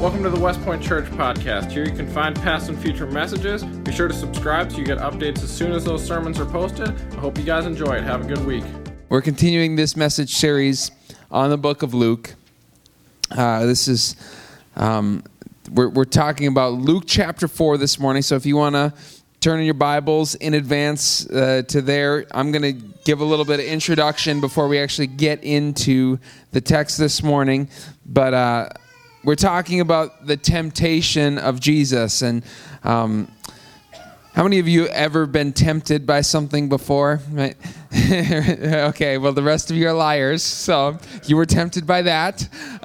Welcome to the West Point Church podcast. Here you can find past and future messages. Be sure to subscribe so you get updates as soon as those sermons are posted. I hope you guys enjoy it. Have a good week. We're continuing this message series on the book of Luke. We're talking about Luke chapter 4 this morning. So if you want to turn in your Bibles in advance to there, I'm going to give a little bit of introduction before we actually get into the text this morning. But we're talking about the temptation of Jesus. And how many of you ever been tempted by something before? Right? Okay, well, the rest of you are liars, so you were tempted by that.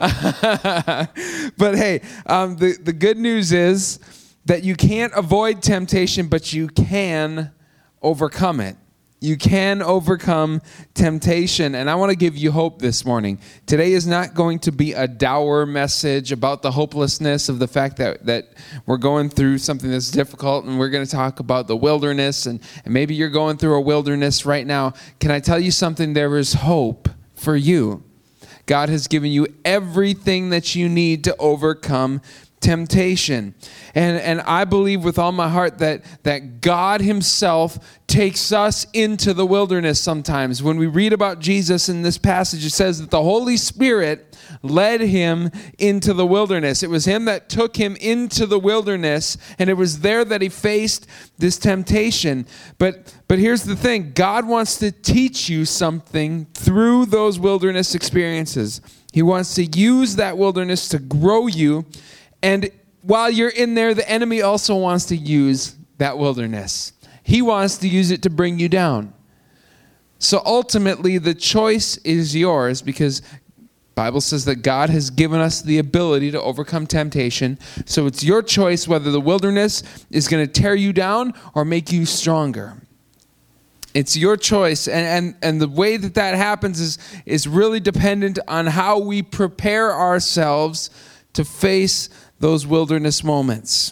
But hey, the good news is that you can't avoid temptation, but you can overcome it. You can overcome temptation, and I want to give you hope this morning. Today is not going to be a dour message about the hopelessness of the fact that we're going through something that's difficult, and we're going to talk about the wilderness, and maybe you're going through a wilderness right now. Can I tell you something? There is hope for you. God has given you everything that you need to overcome temptation. And I believe with all my heart that God himself takes us into the wilderness sometimes. When we read about Jesus in this passage, it says that the Holy Spirit led him into the wilderness. It was him that took him into the wilderness, and it was there that he faced this temptation. But here's the thing. God wants to teach you something through those wilderness experiences. He wants to use that wilderness to grow you. And while you're in there, the enemy also wants to use that wilderness. He wants to use it to bring you down. So ultimately, the choice is yours, because the Bible says that God has given us the ability to overcome temptation. So it's your choice whether the wilderness is going to tear you down or make you stronger. It's your choice. And the way that happens is really dependent on how we prepare ourselves to face those wilderness moments.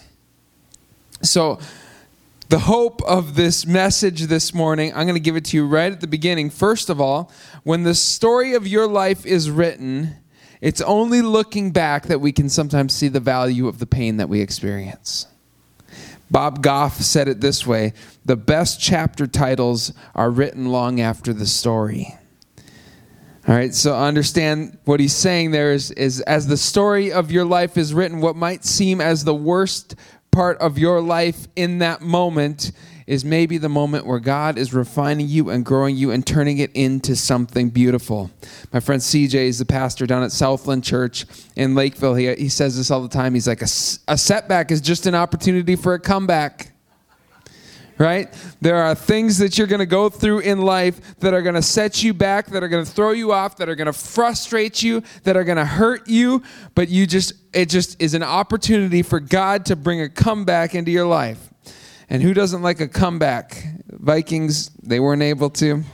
So the hope of this message this morning, I'm going to give it to you right at the beginning. First of all, when the story of your life is written, it's only looking back that we can sometimes see the value of the pain that we experience. Bob Goff said it this way: the best chapter titles are written long after the story. All right, so understand what he's saying there is as the story of your life is written, what might seem as the worst part of your life in that moment is maybe the moment where God is refining you and growing you and turning it into something beautiful. My friend CJ is the pastor down at Southland Church in Lakeville. He says this all the time. He's like, a setback is just an opportunity for a comeback. Right? There are things that you're going to go through in life that are going to set you back, that are going to throw you off, that are going to frustrate you, that are going to hurt you, but it just is an opportunity for God to bring a comeback into your life. And who doesn't like a comeback? Vikings, they weren't able to.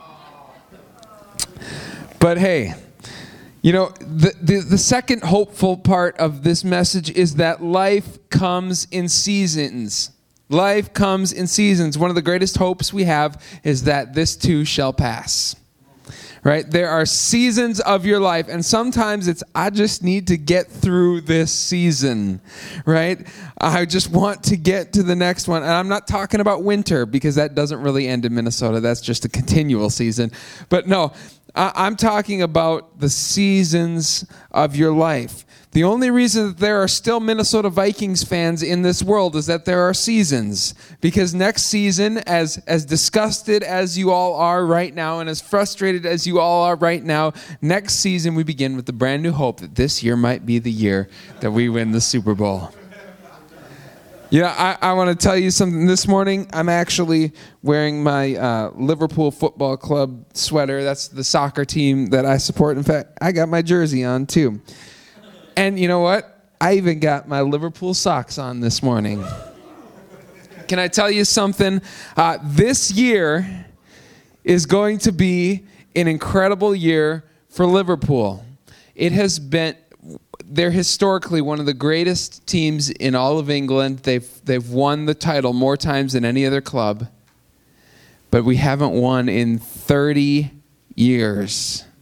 But hey, you know, the second hopeful part of this message is that life comes in seasons. Life comes in seasons. One of the greatest hopes we have is that this too shall pass. Right? There are seasons of your life, and sometimes it's, I just need to get through this season. Right? I just want to get to the next one. And I'm not talking about winter, because that doesn't really end in Minnesota. That's just a continual season. But no, I'm talking about the seasons of your life. The only reason that there are still Minnesota Vikings fans in this world is that there are seasons. Because next season, as disgusted as you all are right now and as frustrated as you all are right now, next season we begin with the brand new hope that this year might be the year that we win the Super Bowl. Yeah, I want to tell you something. This morning, I'm actually wearing my Liverpool Football Club sweater. That's the soccer team that I support. In fact, I got my jersey on too. And you know what? I even got my Liverpool socks on this morning. Can I tell you something? This year is going to be an incredible year for Liverpool. They're historically one of the greatest teams in all of England. They've won the title more times than any other club. But we haven't won in 30 years.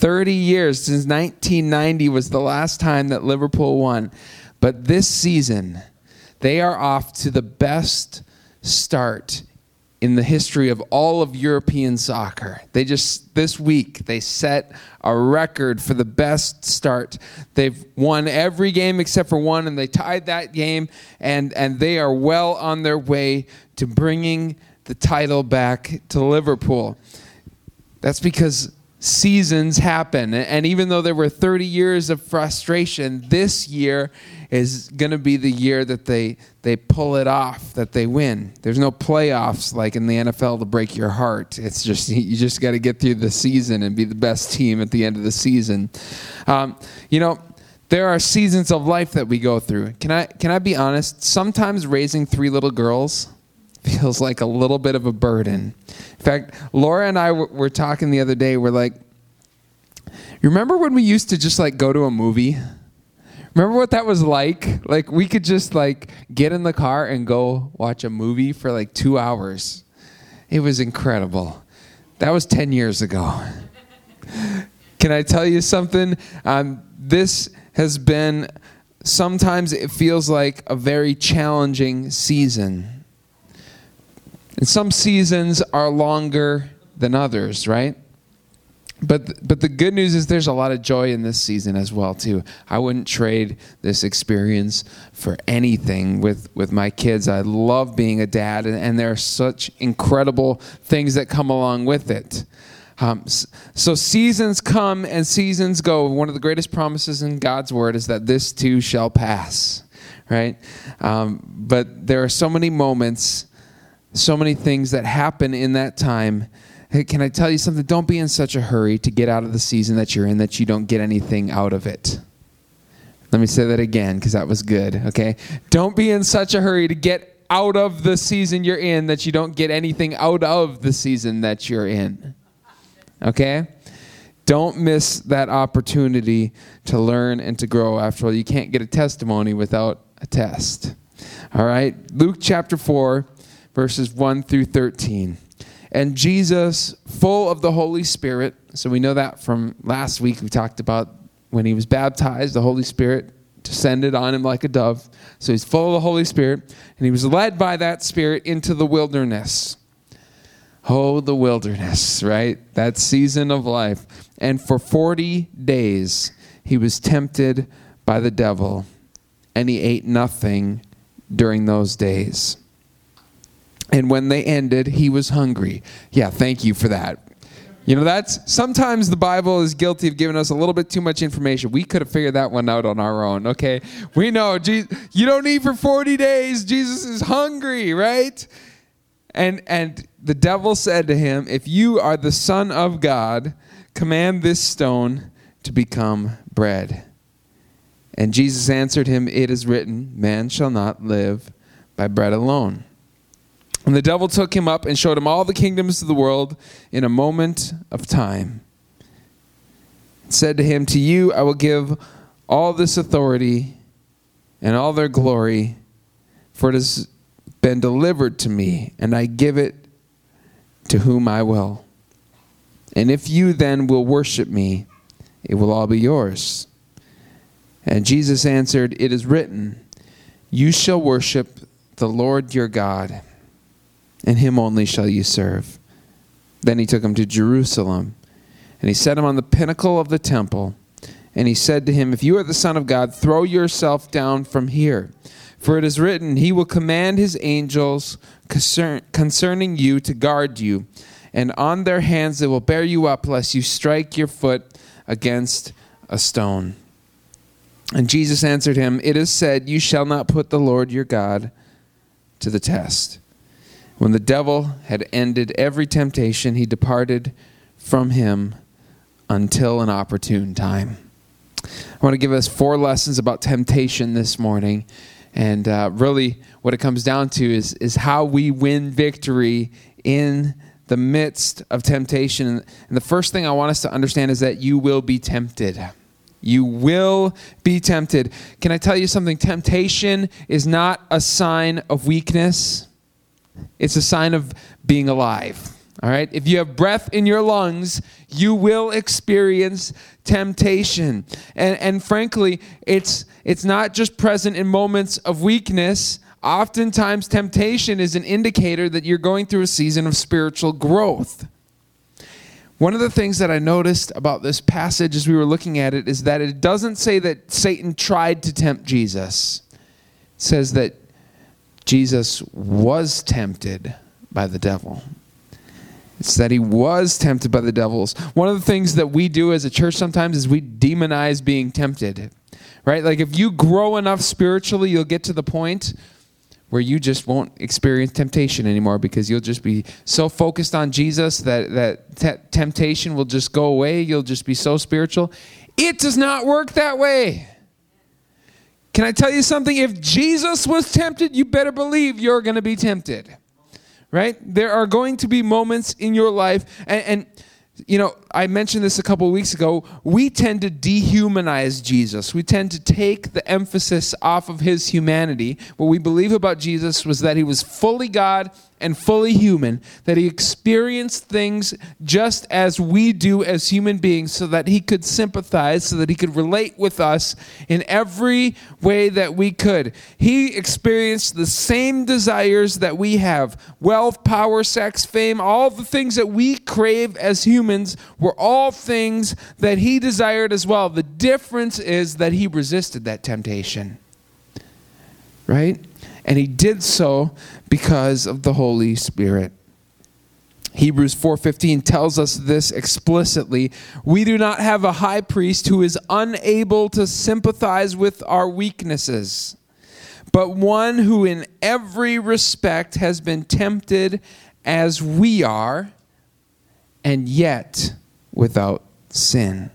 30 years, since 1990 was the last time that Liverpool won. But this season, they are off to the best start in the history of all of European soccer. This week, they set a record for the best start. They've won every game except for one, and they tied that game, and they are well on their way to bringing the title back to Liverpool. That's because seasons happen, and even though there were 30 years of frustration, this year is going to be the year that they pull it off, that they win. There's no playoffs like in the NFL to break your heart. It's just you just got to get through the season and be the best team at the end of the season. There are seasons of life that we go through. Can I be honest? Sometimes raising 3 little girls feels like a little bit of a burden. In fact, Laura and I were talking the other day. We're like, you remember when we used to just like go to a movie? Remember what that was like? Like we could just like get in the car and go watch a movie for like 2 hours. It was incredible. That was 10 years ago. Can I tell you something? This has been, sometimes it feels like a very challenging season. And some seasons are longer than others, right? But the good news is there's a lot of joy in this season as well, too. I wouldn't trade this experience for anything with my kids. I love being a dad, and there are such incredible things that come along with it. So seasons come and seasons go. One of the greatest promises in God's word is that this too shall pass, right? But there are so many moments, so many things that happen in that time. Hey, can I tell you something? Don't be in such a hurry to get out of the season that you're in that you don't get anything out of it. Let me say that again because that was good, okay? Don't be in such a hurry to get out of the season you're in that you don't get anything out of the season that you're in, okay? Don't miss that opportunity to learn and to grow. After all, you can't get a testimony without a test, all right? Luke chapter 4, verses 1 through 13. And Jesus, full of the Holy Spirit, so we know that from last week, we talked about when he was baptized, the Holy Spirit descended on him like a dove. So he's full of the Holy Spirit, and he was led by that Spirit into the wilderness. Oh, the wilderness, right? That season of life. And for 40 days, he was tempted by the devil, and he ate nothing during those days. And when they ended, he was hungry. Yeah, thank you for that. You know, that's sometimes the Bible is guilty of giving us a little bit too much information. We could have figured that one out on our own, okay? We know you don't eat for 40 days. Jesus is hungry, right? And the devil said to him, if you are the Son of God, command this stone to become bread. And Jesus answered him, it is written, man shall not live by bread alone. And the devil took him up and showed him all the kingdoms of the world in a moment of time. And said to him, to you I will give all this authority and all their glory, for it has been delivered to me, and I give it to whom I will. And if you then will worship me, it will all be yours. And Jesus answered, it is written, you shall worship the Lord your God, and him only shall you serve. Then he took him to Jerusalem, and he set him on the pinnacle of the temple. And he said to him, if you are the Son of God, throw yourself down from here. For it is written, he will command his angels concerning you to guard you. And on their hands they will bear you up, lest you strike your foot against a stone. And Jesus answered him, it is said, you shall not put the Lord your God to the test. When the devil had ended every temptation, he departed from him until an opportune time. I want to give us 4 lessons about temptation this morning. And really what it comes down to is how we win victory in the midst of temptation. And the first thing I want us to understand is that you will be tempted. You will be tempted. Can I tell you something? Temptation is not a sign of weakness. It's a sign of being alive, All right? If you have breath in your lungs, you will experience temptation. And frankly, it's not just present in moments of weakness. Oftentimes, temptation is an indicator that you're going through a season of spiritual growth. One of the things that I noticed about this passage as we were looking at it is that it doesn't say that Satan tried to tempt Jesus. It says that Jesus was tempted by the devil. It's that he was tempted by the devils. One of the things that we do as a church sometimes is we demonize being tempted, right? Like if you grow enough spiritually, you'll get to the point where you just won't experience temptation anymore because you'll just be so focused on Jesus that temptation will just go away. You'll just be so spiritual. It does not work that way. Can I tell you something? If Jesus was tempted, you better believe you're going to be tempted. Right? There are going to be moments in your life, and you know, I mentioned this a couple of weeks ago, we tend to dehumanize Jesus. We tend to take the emphasis off of his humanity. What we believe about Jesus was that he was fully God and fully human, that he experienced things just as we do as human beings so that he could sympathize, so that he could relate with us in every way that we could. He experienced the same desires that we have. Wealth, power, sex, fame, all the things that we crave as humans were all things that he desired as well. The difference is that he resisted that temptation. Right? And he did so because of the Holy Spirit. Hebrews 4:15 tells us this explicitly. We do not have a high priest who is unable to sympathize with our weaknesses, but one who in every respect has been tempted as we are, and yet without sin.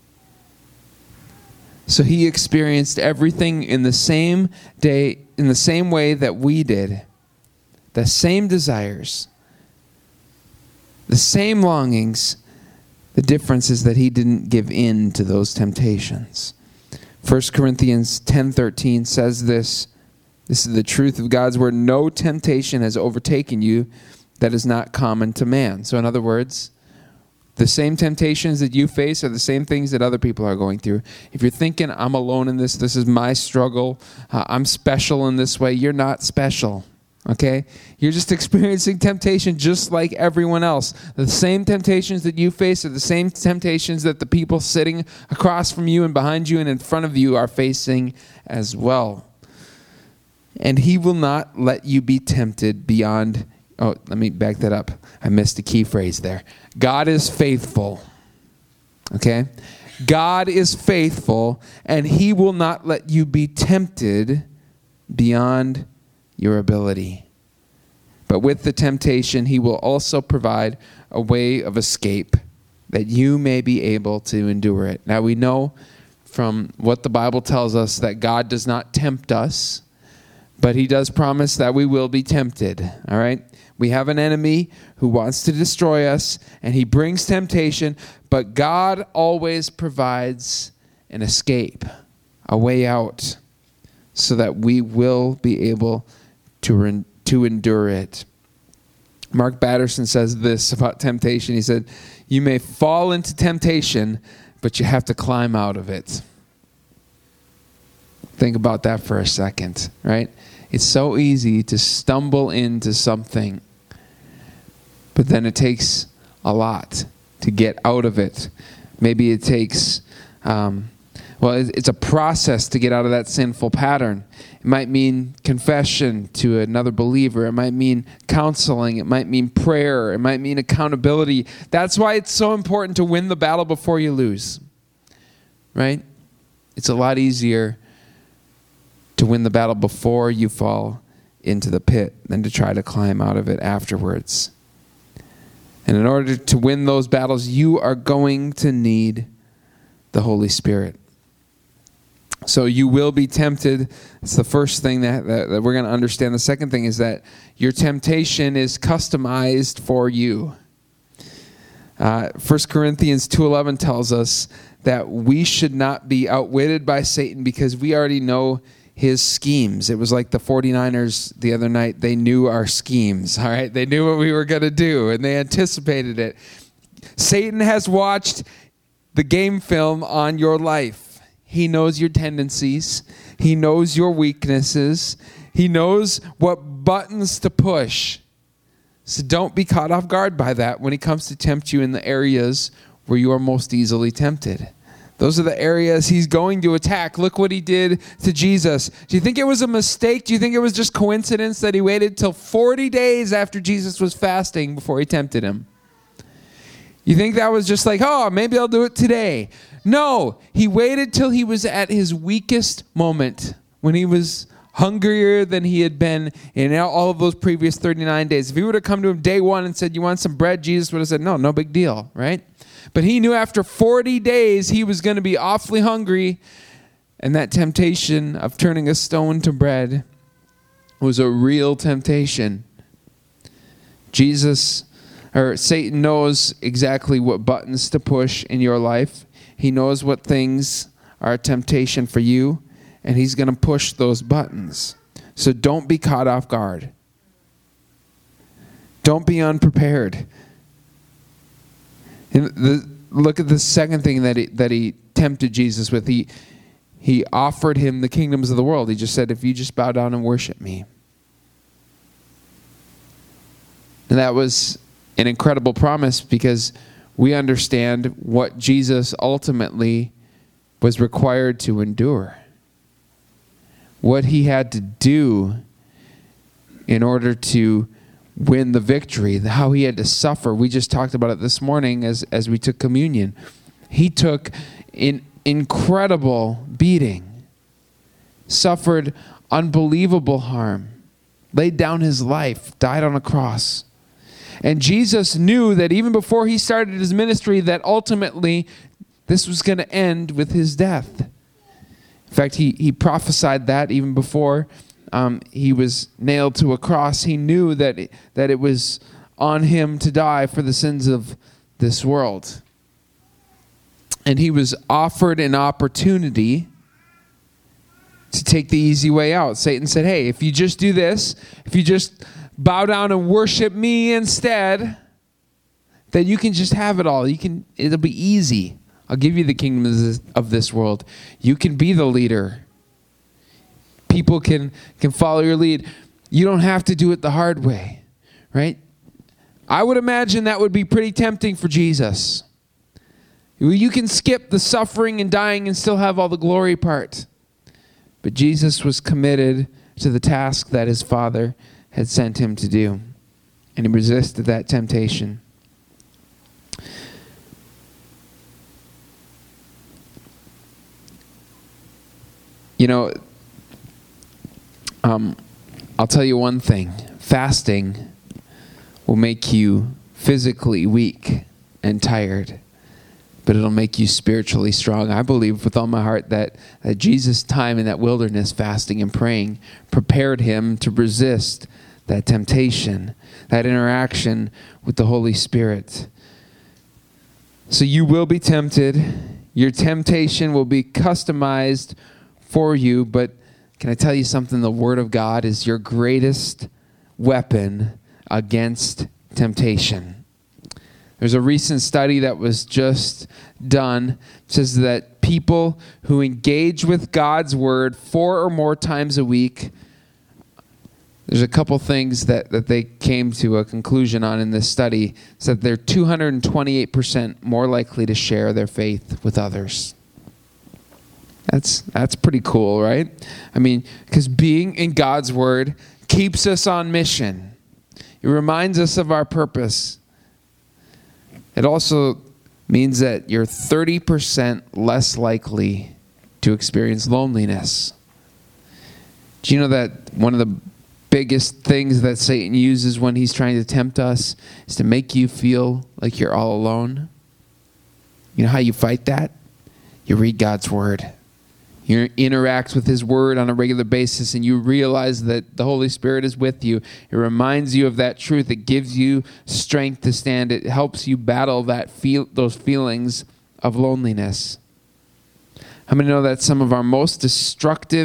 So he experienced everything in the same day, in the same way that we did. The same desires, the same longings. The difference is that he didn't give in to those temptations. 1 Corinthians 10:13 says this. This is the truth of God's word. No temptation has overtaken you that is not common to man. So in other words, the same temptations that you face are the same things that other people are going through. If you're thinking, I'm alone in this, this is my struggle, I'm special in this way, you're not special, okay? You're just experiencing temptation just like everyone else. The same temptations that you face are the same temptations that the people sitting across from you and behind you and in front of you are facing as well. And he will not let you be tempted beyond... Oh, let me back that up. I missed a key phrase there. God is faithful. Okay? God is faithful, and he will not let you be tempted beyond your ability. But with the temptation, he will also provide a way of escape that you may be able to endure it. Now, we know from what the Bible tells us that God does not tempt us, but he does promise that we will be tempted. All right? We have an enemy who wants to destroy us, and he brings temptation, but God always provides an escape, a way out, so that we will be able to endure it. Mark Batterson says this about temptation. He said, you may fall into temptation, but you have to climb out of it. Think about that for a second, right? It's so easy to stumble into something, but then it takes a lot to get out of it. Maybe it takes, it's a process to get out of that sinful pattern. It might mean confession to another believer. It might mean counseling. It might mean prayer. It might mean accountability. That's why it's so important to win the battle before you lose, right? It's a lot easier to win the battle before you fall into the pit than to try to climb out of it afterwards. And in order to win those battles, you are going to need the Holy Spirit. So you will be tempted. It's the first thing that we're going to understand. The second thing is that your temptation is customized for you. 1 Corinthians 2:11 tells us that we should not be outwitted by Satan because we already know his schemes. It was like the 49ers the other night. They knew our schemes, all right? They knew what we were going to do, and they anticipated it. Satan has watched the game film on your life. He knows your tendencies. He knows your weaknesses. He knows what buttons to push. So don't be caught off guard by that when he comes to tempt you in the areas where you are most easily tempted. Those are the areas he's going to attack. Look what he did to Jesus. Do you think it was a mistake? Do you think it was just coincidence that he waited till 40 days after Jesus was fasting before he tempted him? You think that was just like, oh, maybe I'll do it today? No, he waited till he was at his weakest moment, when he was hungrier than he had been in all of those previous 39 days. If he would have come to him day one and said, you want some bread? Jesus would have said, no big deal, right? But he knew after 40 days he was going to be awfully hungry, and that temptation of turning a stone to bread was a real temptation. Satan knows exactly what buttons to push in your life. He knows what things are a temptation for you, and he's going to push those buttons. So don't be caught off guard. Don't be unprepared. Look at the second thing that he tempted Jesus with. He offered him the kingdoms of the world. He just said, if you just bow down and worship me. And that was an incredible promise, because we understand what Jesus ultimately was required to endure. What he had to do in order to win the victory, how he had to suffer. We just talked about it this morning as we took communion. He took an incredible beating, suffered unbelievable harm, laid down his life, died on a cross. And Jesus knew that even before he started his ministry, that ultimately this was going to end with his death. In fact, he prophesied that even before he was nailed to a cross. He knew that it was on him to die for the sins of this world. And he was offered an opportunity to take the easy way out. Satan said, hey, if you just do this, if you just bow down and worship me instead, then you can just have it all. It'll be easy. I'll give you the kingdom of this world. You can be the leader. People can follow your lead. You don't have to do it the hard way, right? I would imagine that would be pretty tempting for Jesus. You can skip the suffering and dying and still have all the glory part. But Jesus was committed to the task that his Father had sent him to do, and he resisted that temptation. You know, I'll tell you one thing. Fasting will make you physically weak and tired, but it'll make you spiritually strong. I believe with all my heart that Jesus' time in that wilderness fasting and praying prepared him to resist that temptation, that interaction with the Holy Spirit. So you will be tempted. Your temptation will be customized for you, but can I tell you something? The Word of God is your greatest weapon against temptation. There's a recent study that was just done. It says that people who engage with God's Word 4 or more times a week, there's a couple things that they came to a conclusion on in this study. It said they're 228% more likely to share their faith with others. That's pretty cool, right? I mean, because being in God's Word keeps us on mission. It reminds us of our purpose. It also means that you're 30% less likely to experience loneliness. Do you know that one of the biggest things that Satan uses when he's trying to tempt us is to make you feel like you're all alone? You know how you fight that? You read God's Word. You interact with his Word on a regular basis, and you realize that the Holy Spirit is with you. It reminds you of that truth. It gives you strength to stand. It helps you battle those feelings of loneliness. How many know that some of our most destructive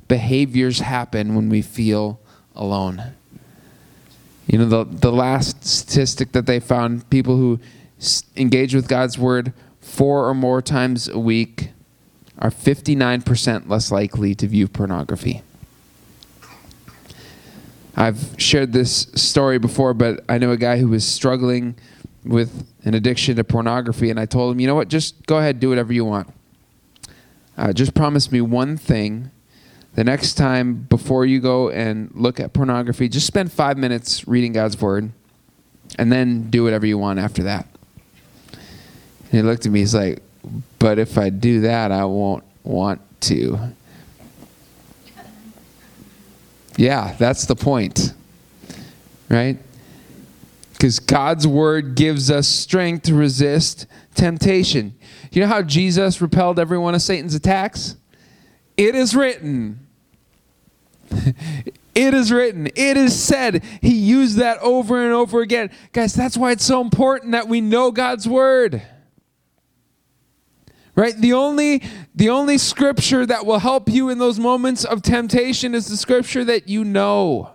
behaviors happen when we feel alone. You know, the last statistic that they found, people who engage with God's word 4 or more times a week are 59% less likely to view pornography. I've shared this story before, but I know a guy who was struggling with an addiction to pornography, and I told him, you know what, just go ahead, do whatever you want. Just promise me one thing. The next time before you go and look at pornography, just spend 5 minutes reading God's word, and then do whatever you want after that. And he looked at me, he's like, but if I do that, I won't want to. Yeah, that's the point, right? Because God's word gives us strength to resist temptation. You know how Jesus repelled every one of Satan's attacks? It is written. It is written. It is said. He used that over and over again. Guys, that's why it's so important that we know God's word. Right? The only scripture that will help you in those moments of temptation is the scripture that you know.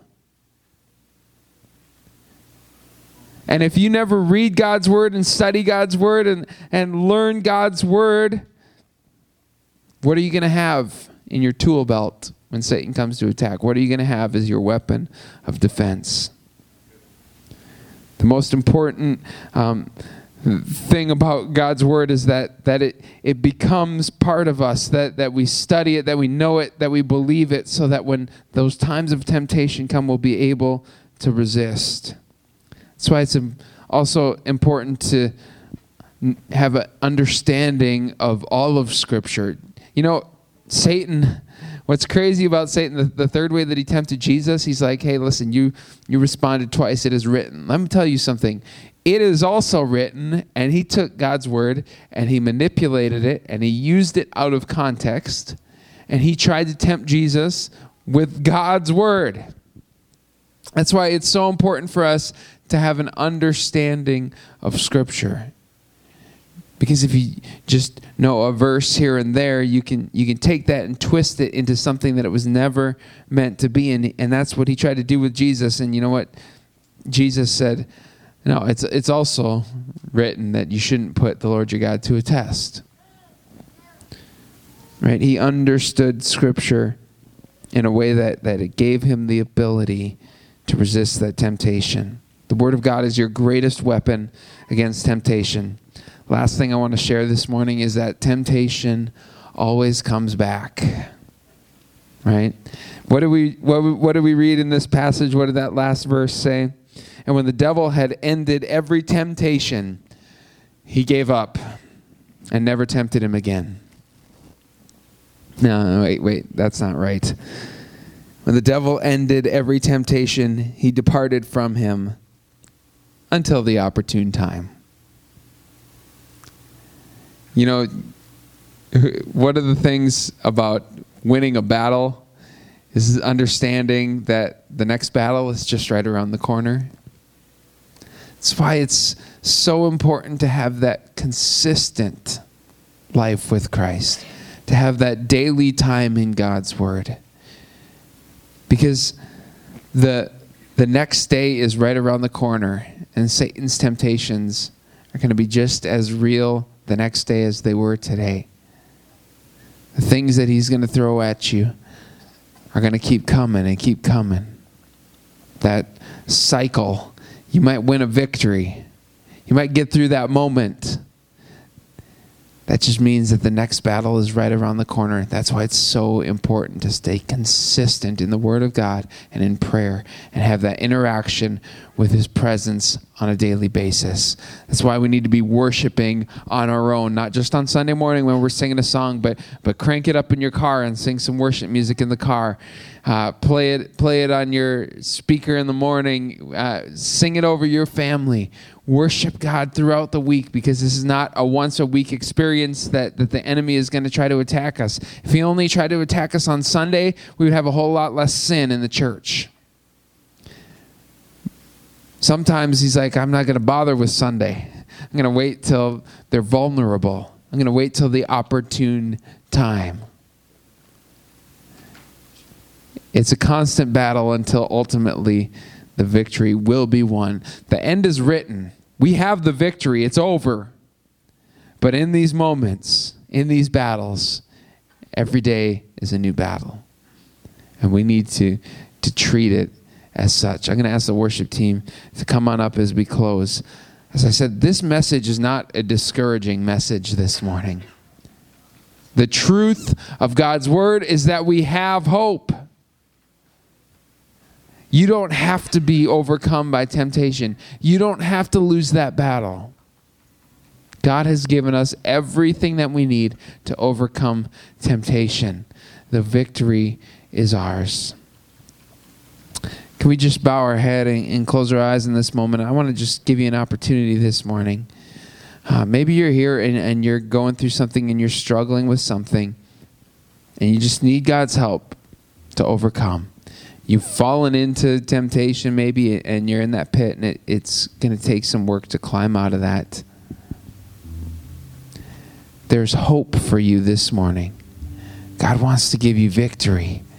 And if you never read God's word and study God's word and learn God's word, what are you going to have in your tool belt when Satan comes to attack? What are you going to have as your weapon of defense? The most important thing about God's word is that it becomes part of us, that we study it, that we know it, that we believe it, so that when those times of temptation come, we'll be able to resist. That's why it's also important to have an understanding of all of Scripture. You know, Satan, what's crazy about Satan, the third way that he tempted Jesus, he's like, hey, listen, you responded twice, it is written. Let me tell you something. It is also written, and he took God's word, and he manipulated it, and he used it out of context, and he tried to tempt Jesus with God's word. That's why it's so important for us to have an understanding of Scripture. Because if you just know a verse here and there, you can take that and twist it into something that it was never meant to be. And that's what he tried to do with Jesus. And you know what? Jesus said, no, it's also written that you shouldn't put the Lord your God to a test. Right? He understood Scripture in a way that it gave him the ability to resist that temptation. The Word of God is your greatest weapon against temptation. Last thing I want to share this morning is that temptation always comes back. Right? What do we read in this passage? What did that last verse say? And when the devil had ended every temptation, he gave up and never tempted him again. No, wait, that's not right. When the devil ended every temptation, he departed from him until the opportune time. You know, one of the things about winning a battle is understanding that the next battle is just right around the corner. That's why it's so important to have that consistent life with Christ, to have that daily time in God's Word. Because the next day is right around the corner, and Satan's temptations are going to be just as real the next day as they were today. The things that he's going to throw at you are going to keep coming and keep coming. That cycle, you might win a victory. You might get through that moment. That just means that the next battle is right around the corner. That's why it's so important to stay consistent in the Word of God and in prayer and have that interaction with His presence on a daily basis. That's why we need to be worshiping on our own, not just on Sunday morning when we're singing a song, but crank it up in your car and sing some worship music in the car. Play it on your speaker in the morning. Sing it over your family. Worship God throughout the week, because this is not a once-a-week experience that the enemy is going to try to attack us. If he only tried to attack us on Sunday, we would have a whole lot less sin in the church. Sometimes he's like, I'm not going to bother with Sunday. I'm going to wait till they're vulnerable. I'm going to wait till the opportune time. It's a constant battle until ultimately the victory will be won. The end is written. We have the victory. It's over. But in these moments, in these battles, every day is a new battle. And we need to treat it as such. I'm going to ask the worship team to come on up as we close. As I said, this message is not a discouraging message this morning. The truth of God's word is that we have hope. You don't have to be overcome by temptation. You don't have to lose that battle. God has given us everything that we need to overcome temptation. The victory is ours. Can we just bow our head and close our eyes in this moment? I want to just give you an opportunity this morning. Maybe you're here and you're going through something and you're struggling with something and you just need God's help to overcome. You've fallen into temptation maybe and you're in that pit and it's going to take some work to climb out of that. There's hope for you this morning. God wants to give you victory.